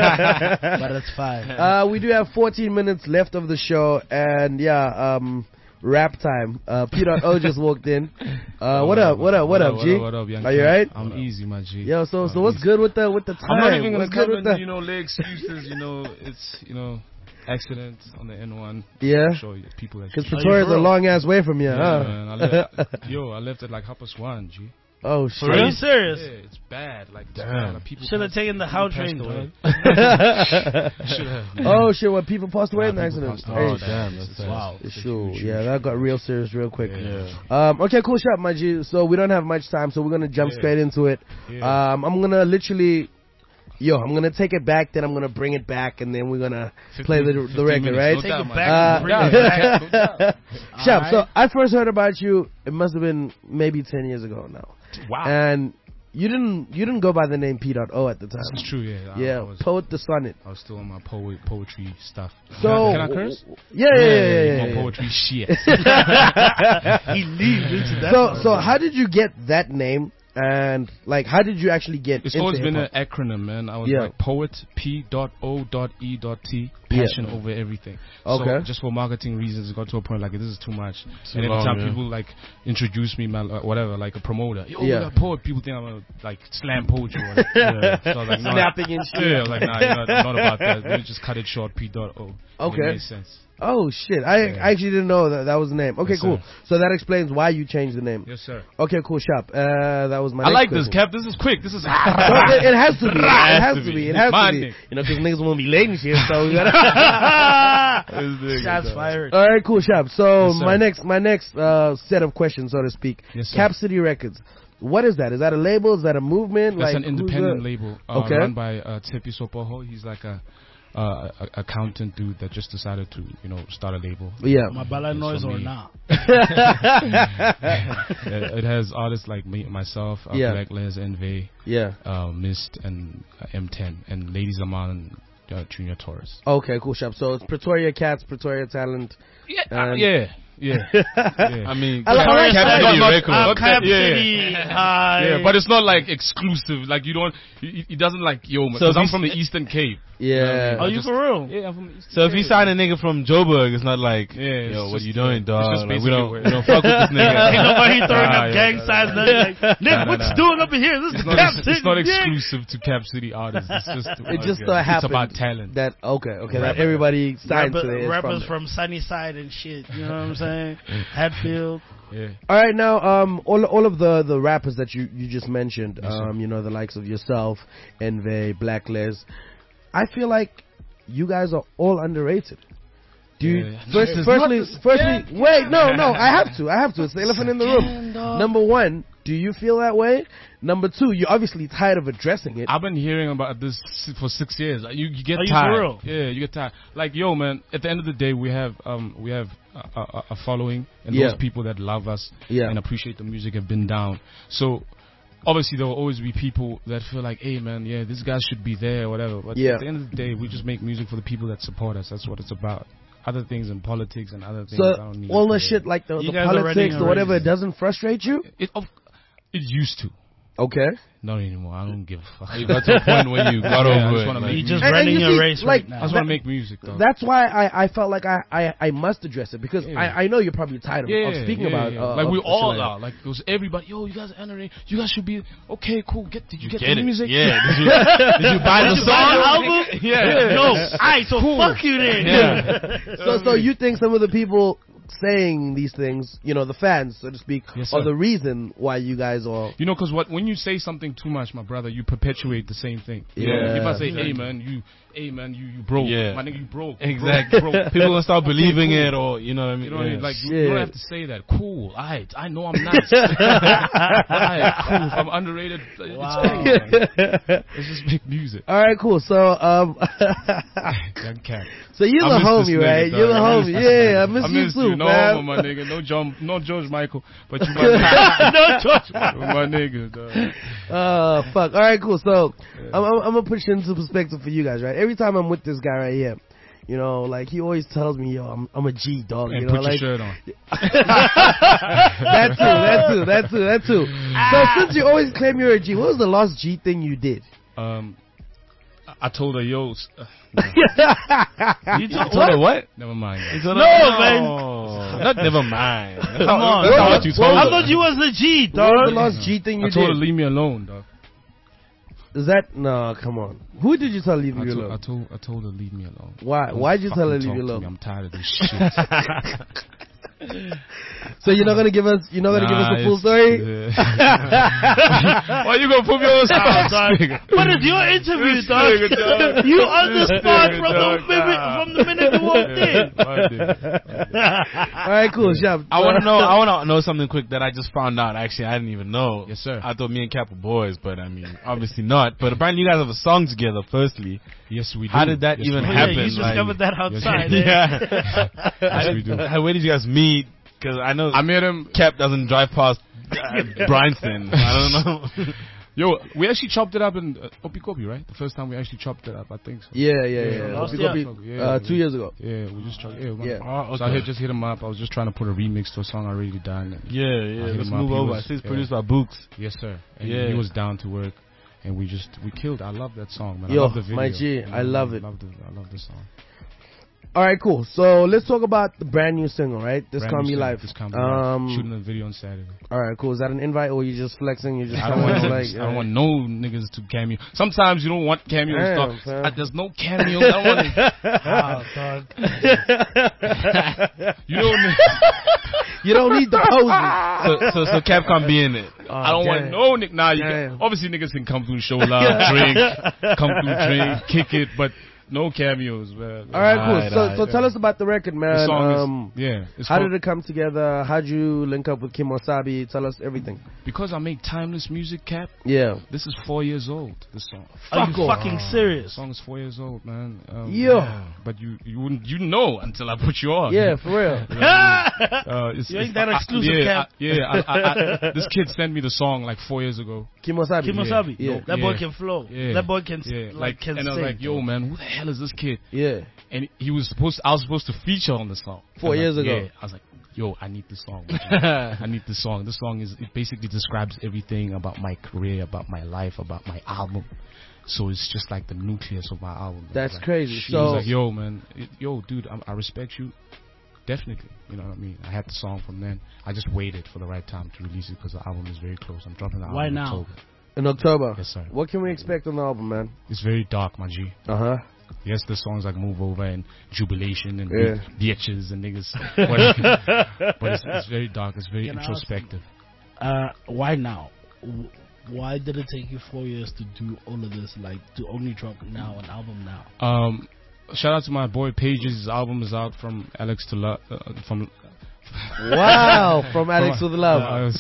baseline. But it's fine. we do have 14 minutes left of the show, and yeah, rap time. P.O just walked in. What up, G? What up, young Are you cat? right? I'm easy, my G. Yo, so what's good with the time? I'm not even gonna What's good cover, with the... lay excuses. It's accident on the N1. Yeah. I'm sure people that. Because Pretoria's a long ass way from you, huh? Man, I left at like 1:30, G. Oh shit! Are you serious? Yeah, it's bad. Like, it's damn. bad. Like, people Should have taken the how train, away. dog. Should have. Oh shit! What, people passed away in the People accident? passed away. Hey, Damn, that's wow. sure. Yeah, that got real serious real quick. Yeah. Okay, cool shot, my G. So we don't have much time, so we're gonna jump straight into it. Yeah. I'm gonna literally. I'm gonna take it back, then I'm gonna bring it back, and then we're gonna play the record, minutes. right? No Take doubt, it man. back and bring it back. Shab, Alright. so I first heard about you, it must have been maybe 10 years ago now. Wow. And you didn't go by the name P.O at the time. This is true, yeah. Yeah, Poet the Sonnet. I was still on my poetry stuff. So Can I curse? Yeah. My poetry shit. He leaves into that. So how did you get that name? And like, how did you actually get It's into always been hip-hop? an acronym, man. I was Yeah. like poet, P.O.E.T, passion over everything. Okay. So just for marketing reasons, it got to a point like this is too much. And every long, time yeah. people like introduce me, man, whatever, like a promoter, yo, Yeah. you're a poet. People think I'm a like slam poetry. Or whatever. Yeah. So I was like, no, Snapping and shit. yeah, like nah, not about that. Let me just cut it short. P.O. Okay. It made sense. Oh shit! I actually didn't know that was the name. Okay, Yes, cool. sir. So that explains why you changed the name. Yes, sir. Okay, cool. Shop. That was my. I next like this, question. Cap. This is quick. This is. So it has to be. It has to be. It has My to be. nigga. You know, because niggas won't be late and shit. So we gotta. Shots fired. All right, cool, Shop. So Yes, sir. my next set of questions, so to speak. Yes, sir. Cap City Records. What is that? Is that a label? Is that a movement? That's like, an independent label Okay. run by Tepi Sopoho. He's like a accountant dude that just decided to start a label. Yeah. My bala It's noise for or me. not? It has artists like me, myself, Yeah. Black Les, Envy, Yeah. Mist, and M10, and Ladies Aman and Junior Taurus. Okay, cool, Shop. So it's Pretoria Cats, Pretoria Talent. And- Yeah. I mean, I like Cap that. City Not- Records. not- Cap yeah. City. Yeah, but it's not like exclusive. Like you don't, it doesn't like yo. So Because I'm if from the Eastern Cape. Yeah. Are you for real? Yeah, I'm from the Eastern So if you Cape. sign a nigga from Joburg, it's not like, Yeah, it's yo, what just- you doing, it's dog? just Like, we basically don't where- fuck with this nigga. Ain't nobody throwing Nah, up gang yeah. signs. Like, Nick, Nah, what's nah. doing up in here? This is It's Cap not, City. it's not Yeah. exclusive to Cap City artists. It's just It just so it's happened about talent. that that everybody signed to it. Rappers from from Sunnyside and shit. You know what I'm saying? Hatfield. Yeah. All right, now all of the rappers that you just mentioned, Yes, sir. the likes of yourself, Envy, Black Les, I feel like you guys are all underrated. Do you, Yeah. firstly, wait, no, I have to. It's the elephant in the room. Number one, do you feel that way? Number two, you're obviously tired of addressing it. I've been hearing about this for 6 years. You get Are you tired. for real? Yeah, you get tired. Like, yo, man. At the end of the day, we have a following, and Yeah. those people that love us Yeah. and appreciate the music have been down. So. Obviously, there will always be people that feel like, hey, man, yeah, this guy should be there or whatever. But Yeah. at the end of the day, we just make music for the people that support us. That's what it's about. Other things in politics and other things, I So don't need all to the hear. shit like the You guys are politics running or whatever, already. it doesn't frustrate you? It used to. Okay. Not anymore. I don't give a fuck. You got to a point when you got Yeah, I over just it. wanna like- You just And running you your see, race like, right now. I just want to make music, though. That's why I felt like I must address it because Yeah. I know you're probably tired of speaking about like we of all shit like are. Like it was everybody. Yo, you guys are entering. You guys should be okay. Cool. Did you get Get the it. music? Yeah. Did you buy the Did you buy the song? album? Yeah. No. Alright, so fuck you then. Yeah. So you think some of the people saying these things, the fans, so to speak, Yes, are sir. the reason why you guys are... You know, because when you say something too much, my brother, you perpetuate the same thing. Yeah. If I say, hey man, you broke. Yeah. My nigga, you broke. Exactly. You broke. People gonna start believing cool. it, or you know what I mean. You know what I mean? Yeah. Like you Shit. don't have to say that. Cool. Alright, I know I'm nice. Alright, cool. If I'm underrated, Wow. it's cool. Man. Let's just make music. All right, cool. So, Young cat. so you're I the miss this homie, nigga, right? dog. You're the I miss homie. this Yeah, I nigga. miss you too, No man. homo, my nigga. No George Michael, but you my No choice. my nigga, dog. Fuck. All right, cool. So, I'm gonna put you into perspective for you guys, right? Every time I'm with this guy right here, like he always tells me, yo, I'm a G dog. And You know, put your like shirt on. that too. So since you always claim you're a G, what was the last G thing you did? I told her, yo. You told Told her what? Never mind. You Guys. told No, her- man. Not never mind. Come on. That's not what you told I her. thought you was the G, What was the dog. last G thing you I told her did? leave me alone, dog. Is that no? Come on. Who did you tell leave you alone? I told her leave me alone. Why? Don't Why'd you tell her fucking leave you talk to me. alone? I'm tired of this shit. So you're not gonna give us? You're not gonna give us the full it's- story? Why you gonna put me on the Oh, spot? dog. But it's your interview, dog. You on the spot from the minute you walked in. All right, cool. Shab. I want to know something quick that I just found out. Actually, I didn't even know. Yes, sir. I thought me and Cap were boys, but I mean, obviously not. But apparently, you guys have a song together. Firstly, Yes, we do. how did that Yes, even we Oh, do. yeah, happen? you discovered that outside. Yes, eh? Yeah. Yes, we do. Where did you guys meet? Because I know I met him. Cap doesn't drive past Bryanston. I don't know. Yo, we actually chopped it up in Opikopi, right? The first time we actually chopped it up, I think so. Yeah. Last We year. got Yeah, 2 years ago. Yeah, we just chopped. Yeah, Yeah. Oh, So I just hit him up. I was just trying to put a remix to a song I already done. And Yeah. hit Let's him up. move He over. was- I see it's yeah. produced by Books. Yes, sir. And Yeah. he was down to work, and we killed. I love that song, man. Yo, I love the video. my G, I love it. I love the song. All right, cool. So let's talk about the brand new single, right? This Brand Can't new Be single, Life. This Can't Be Life. Shooting a video on Saturday. All right, cool. Is that an invite or you just flexing? You just I don't want like, I don't want no niggas to cameo. Sometimes you don't want cameo Damn, stuff. fam. There's no cameo. I don't want Wow, dog. you know. You don't need the poses. So Cap can't be in it. I don't want damn. no nigga. Nah, you Damn. can, obviously niggas can come through, show love, drink, kick it, but no cameos, man. All right, cool. Alright, So tell us about the record, The man. song it's How called- did it come together? How'd you link up with Kim Wasabi? Tell us everything. because I make timeless music, Cap. Yeah. This is 4 years old. This song. Are you fucking The serious? song is 4 years old, man. Yeah. But you wouldn't know until I put you on. Yeah, for real. You ain't that exclusive, Cap. This kid sent me the song like 4 years ago. Kim Wasabi. Kimosabi. Yeah. That boy Yeah. can flow. Yeah. That boy can Yeah, can and I was sing. like, yo, man, who the hell is this kid? Yeah. And I was supposed to feature on the song 4 I was years like, ago. Yeah. I was like, yo, I need this song. I need this song. This song it basically describes everything about my career, about my life, about my album. So it's just like the nucleus of my album. That's Like, crazy. He was So like, yo, man, dude, I respect you. Definitely. You know what I mean? I had the song from then. I just waited for the right time to release it because the album is very close. I'm dropping the album Why in now? October. in October. Yes, sir. What can we expect on the album, man? It's very dark, my G. Uh-huh. Yes, the songs like Move Over and Jubilation and Yeah. Bitches and niggas. But it's very dark. It's very Can I ask introspective. Why now? Why did it take you 4 years to do all of this? Like to only drop now an album now? Shout out to my boy Pages. His album is out from Alex to Love. From Wow. From Alex with Love.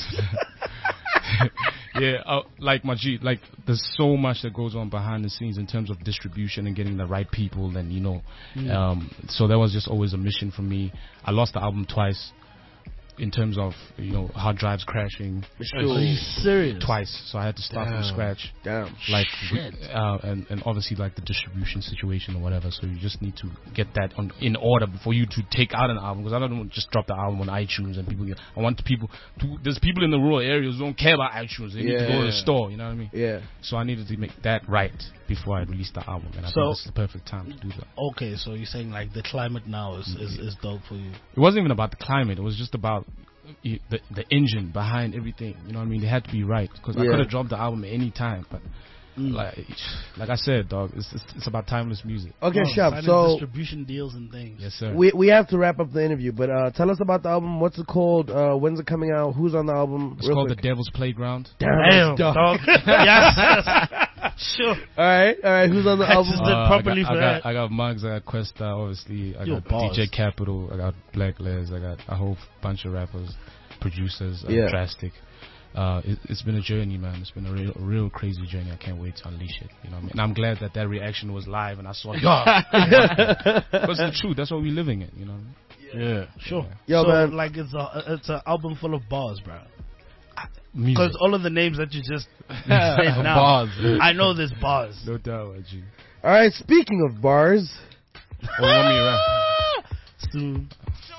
Yeah, like my G, like there's so much that goes on behind the scenes in terms of distribution and getting the right people, and so that was just always a mission for me. I lost the album twice in terms of hard drives crashing. Are you serious? Twice, so I had to start from scratch. Damn. Like and obviously like the distribution situation or whatever. So you just need to get that in order before you to take out an album, because I don't want to just drop the album on iTunes and people get. I want people to. There's people in the rural areas who don't care about iTunes. They need to go to the store. You know what I mean? Yeah. So I needed to make that right before I released the album, and I think this is the perfect time to do that. Okay, so you're saying like the climate now is dope for you. It wasn't even about the climate. It was just about the engine behind everything. You know what I mean? They had to be right, because I could have dropped the album at any time, but like I said, dog, it's about timeless music. Okay, Oh, Shab. signing So distribution deals and things. Yes, sir. we have to wrap up the interview, but tell us about the album. What's it called? When's it coming out? Who's on the album? It's Real called quick. The Devil's Playground. Damn, dog. Yes. Sure. All right. Who's on the album? Just did properly for that. I got Muggs, I got Questa, obviously. I Yo, got bars. DJ Capital, I got Black Les, I got a whole bunch of rappers, producers, Yeah. Drastic. It's been a journey, man. It's been a real crazy journey. I can't wait to unleash it. You know what I mean? And I'm glad that reaction was live, and I saw God. Because the truth, that's what we're living in. You know what I mean? Yeah. Sure. Yo, so, man. like it's an album full of bars, bro. Music. Because all of the names that you just said now, Bars. I know there's bars. No doubt, G. All right. Speaking of bars, Oh, want me to rap? Soon.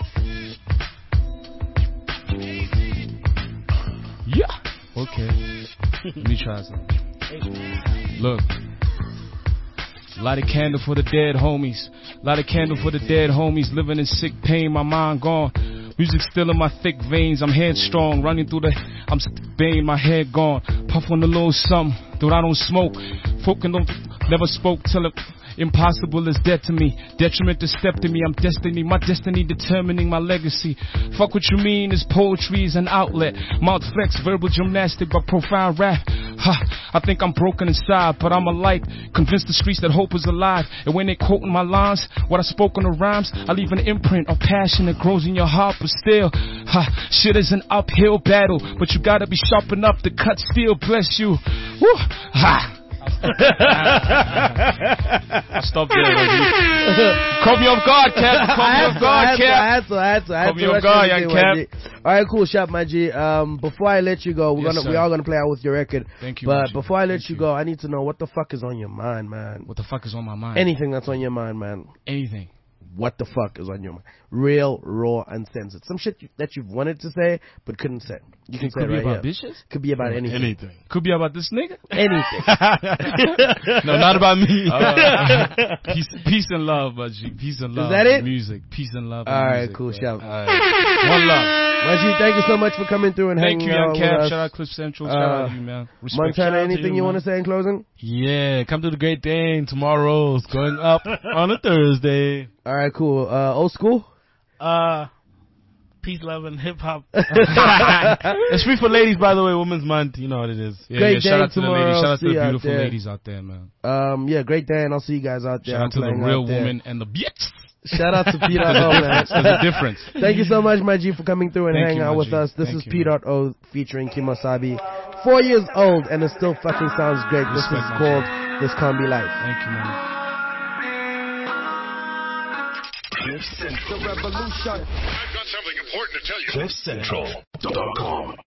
Yeah. Okay. Let me try something. Look. Light a candle for the dead homies. Light a candle for the dead homies. Living in sick pain, my mind gone. Music still in my thick veins. I'm headstrong, running through the. I'm vein, my head gone. Puff on a little something, though I don't smoke. Folk never spoke till it. Impossible is dead to me. Detriment to step to me. I'm destiny. My destiny determining my legacy. Fuck what you mean is poetry is an outlet. Mouth flex, verbal gymnastic, but profound rap. I think I'm broken inside, but I'm a light. Convinced the streets that hope is alive. And when they quoting my lines, what I spoke on the rhymes, I leave an imprint of passion that grows in your heart. But still, shit is an uphill battle. But you gotta be sharp enough to cut steel. Bless you. Woo. I'll stop there. Caught me off guard, Cap. Caught me off guard, Cap. I had to. Caught me off guard, young Cap. All right, cool, Shop, my G. Before I let you go, we are gonna play out with your record. Thank you. But before I let you go, I need to know what the fuck is on your mind, man. What the fuck is on my mind? Anything that's on your mind, man. Anything. What the fuck is on your mind? Real, raw, uncensored. Some shit that you've wanted to say but couldn't say. You can say could be right about here. bitches. Could be about anything. Anything. Could be about this nigga. Anything. No, not about me. Peace and love, G. Peace and love. Is that it? Music. Peace and love. All right, music, cool, bro. Shout. One love. G, thank you so much for coming through and Thank hanging you, out young with Cap. us. Shout out Cliff Central. Shout out to you, man. Respect. Montana, Shout out to anything you, you want man. to say in closing? Yeah, come to the Great Dane tomorrow. It's going up on a Thursday. All right, cool. Old school? Peace, love, and hip hop. It's free for ladies, by the way. Women's Month. You know what it is. Great shout day out to the tomorrow. ladies. Shout out to See the you out beautiful there. ladies out there, man. Yeah, great day, and I'll see you guys out there. Shout out to the I'm playing real out there. woman and the bitch. Shout out to P.O. man. There's a difference. Thank you so much, my G, for coming through and Thank hanging you, out my with G. us. This Thank is you, man. P.O. featuring Kimosabi. 4 years old, and it still fucking sounds great. Respect, This is my called This Can't Be Life. Thank you, man. Cliff Central. The revolution. I've got something important to tell you. CliffCentral.com